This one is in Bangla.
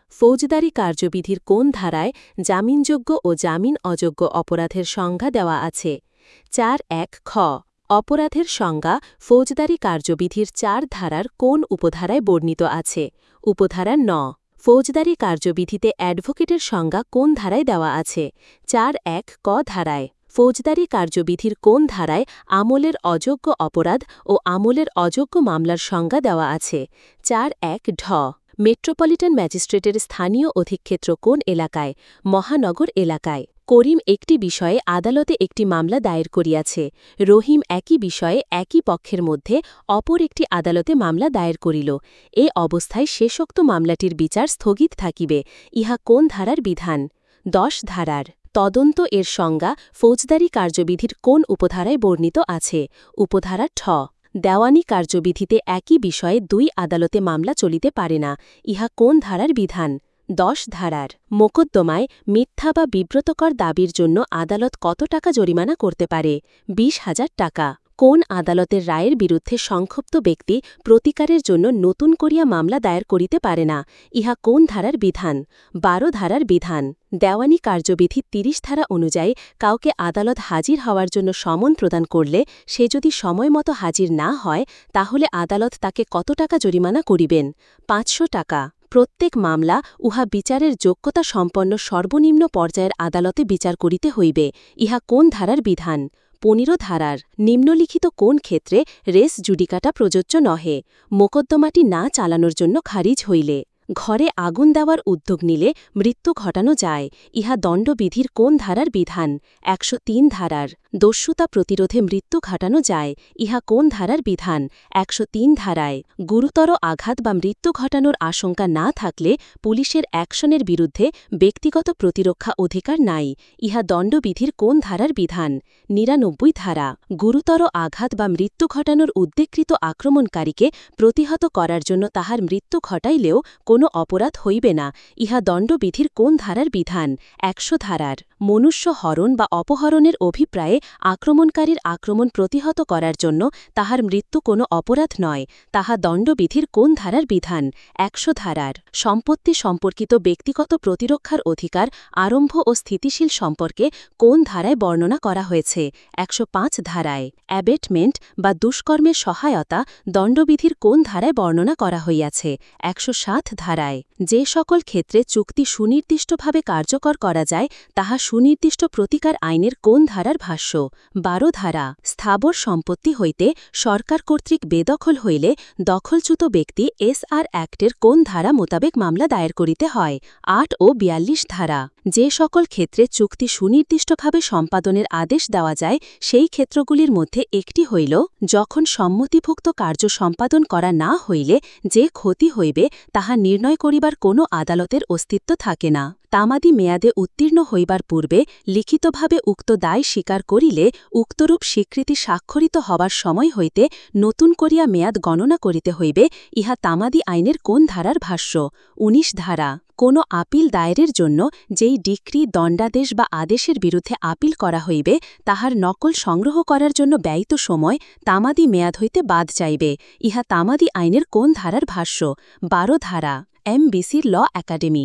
ফৌজদারি কার্যবিধির কোন ধারায় জামিনযোগ্য ও জামিন অযোগ্য অপরাধের সংজ্ঞা দেওয়া আছে? ৪.১ খ। অপরাধের সংজ্ঞা ফৌজদারি কার্যবিধির ৪ ধারার কোন উপধারায় বর্ণিত আছে? উপধারা ৯। ফৌজদারি কার্যবিধিতে অ্যাডভোকেটের সংজ্ঞা কোন ধারায় দেওয়া আছে? ৪.১ ক ধারায়। ফৌজদারি কার্যবিধির কোন ধারায় আমলের অযোগ্য অপরাধ ও আমলের অযোগ্য মামলার সংজ্ঞা দেওয়া আছে? ৪.১ ঢ। মেট্রোপলিটন ম্যাজিস্ট্রেটের স্থানীয় অধিক্ষেত্র কোন এলাকায়? মহানগর এলাকায়। করিম একটি বিষয়ে আদালতে একটি মামলা দায়ের করিয়াছে। রহিম একই বিষয়ে একই পক্ষের মধ্যে অপর একটি আদালতে মামলা দায়ের করিল। এ অবস্থায় শেষোক্ত মামলাটির বিচার স্থগিত থাকিবে। ইহা কোন ধারার বিধান? ১০ ধারার। তদন্ত এর সংজ্ঞা ফৌজদারি কার্যবিধির কোন উপধারায় বর্ণিত আছে? উপধারা ঠ। দেওয়ানি কার্যবিধিতে একই বিষয়ে ২ আদালতে মামলা চলিতে পারে না। ইহা কোন ধারার বিধান? ১০ ধারার। মোকদ্দমায় মিথ্যা বা বিব্রতকর দাবির জন্য আদালত কত টাকা জরিমানা করতে পারে? ২০,০০০ টাকা। কোন আদালতের রায়ের বিরুদ্ধে সংক্ষুব্ধ ব্যক্তি প্রতিকারের জন্য নতুন করিয়া মামলা দায়ের করিতে পারে না? ইহা কোন ধারার বিধান? ১২ ধারার বিধান। দেওয়ানি কার্যবিধি ৩০ ধারা অনুযায়ী কাউকে আদালত হাজির হওয়ার জন্য সমন প্রদান করলে সে যদি সময়মতো হাজির না হয় তাহলে আদালত তাকে কত টাকা জরিমানা করিবেন? ৫০০ টাকা। প্রত্যেক মামলা উহা বিচারের যোগ্যতা সম্পন্ন সর্বনিম্ন পর্যায়ের আদালতে বিচার করিতে হইবে। ইহা কোন ধারার বিধান? ১৫ ধারার। নিম্নলিখিত কোন ক্ষেত্রে রেস জুডিকাটা প্রযোজ্য নহে? মোকদ্দমাটি না চালানোর জন্য খারিজ হইলে। ঘরে আগুন দেওয়ার উদ্যোগ নিলে মৃত্যু ঘটানো যায়। ইহা দণ্ডবিধির কোন ধারার বিধান? ১০৩ ধারার। দস্যুতা প্রতিরোধে মৃত্যু ঘটানো যায়। ইহা কোন ধারার বিধান? ১০৩ ধারায়। গুরুতর আঘাত বা মৃত্যু ঘটানোর আশঙ্কা না থাকলে পুলিশের অ্যাকশনের বিরুদ্ধে ব্যক্তিগত প্রতিরক্ষা অধিকার নাই। ইহা দণ্ডবিধির কোন ধারার বিধান? ৯৯ ধারা। গুরুতর আঘাত বা মৃত্যু ঘটানোর উদ্বেগকৃত আক্রমণকারীকে প্রতিহত করার জন্য তাহার মৃত্যু ঘটাইলেও কোনো অপরাধ হইবে না। ইহা দণ্ডবিধির কোন ধারার বিধান? ১০০ ধারার। মনুষ্য হরণ বা অপহরণের অভিপ্রায়ে আক্রমণকারীর আক্রমণ প্রতিহত করার জন্য তাহার মৃত্যু কোনো অপরাধ নয়। তাহা দণ্ডবিধির কোন ধারার বিধান? ১০০ ধারার। সম্পত্তি সম্পর্কিত ব্যক্তিগত প্রতিরক্ষার অধিকার আরম্ভ ও স্থিতিশীল সম্পর্কে কোন ধারায় বর্ণনা করা হয়েছে? ১০৫ ধারায়। অ্যাবেটমেন্ট বা দুষ্কর্মের সহায়তা দণ্ডবিধির কোন ধারায় বর্ণনা করা হইয়াছে? ১০৭ ধারায়। যে সকল ক্ষেত্রে চুক্তি সুনির্দিষ্টভাবে কার্যকর করা যায় তাহা সুনির্দিষ্ট প্রতিকার আইনের কোন ধারার ভাষ্য? ১২ ধারা। স্থাবর সম্পত্তি হইতে সরকার কর্তৃক বেদখল হইলে দখলচ্যুত ব্যক্তি এসআর অ্যাক্টের কোন ধারা মোতাবেক মামলা দায়ের করিতে হয়? ৮ ও ৪২ ধারা। যে সকল ক্ষেত্রে চুক্তি সুনির্দিষ্টভাবে সম্পাদনের আদেশ দেওয়া যায় সেই ক্ষেত্রগুলির মধ্যে একটি হইল যখন সম্মতিভুক্ত কার্য সম্পাদন করা না হইলে যে ক্ষতি হইবে তাহা নির্ণয় করিবার কোনো আদালতের অস্তিত্ব থাকে না। তামাদি মেয়াদে উত্তীর্ণ হইবার পূর্বে লিখিতভাবে উক্ত দায় স্বীকার করিলে উক্তরূপ স্বীকৃতি স্বাক্ষরিত হবার সময় হইতে নতুন করিয়া মেয়াদ গণনা করিতে হইবে। ইহা তামাদি আইনের কোন ধারার ভাষ্য? ১৯ ধারা। কোনো আপিল দায়েরের জন্য যেই ডিক্রি দণ্ডাদেশ বা আদেশের বিরুদ্ধে আপিল করা হইবে তাহার নকল সংগ্রহ করার জন্য ব্যয়িত সময় তামাদি মেয়াদ হইতে বাদ যাইবে। ইহা তামাদি আইনের কোন ধারার ভাষ্য? ১২ ধারা। MBC law academy.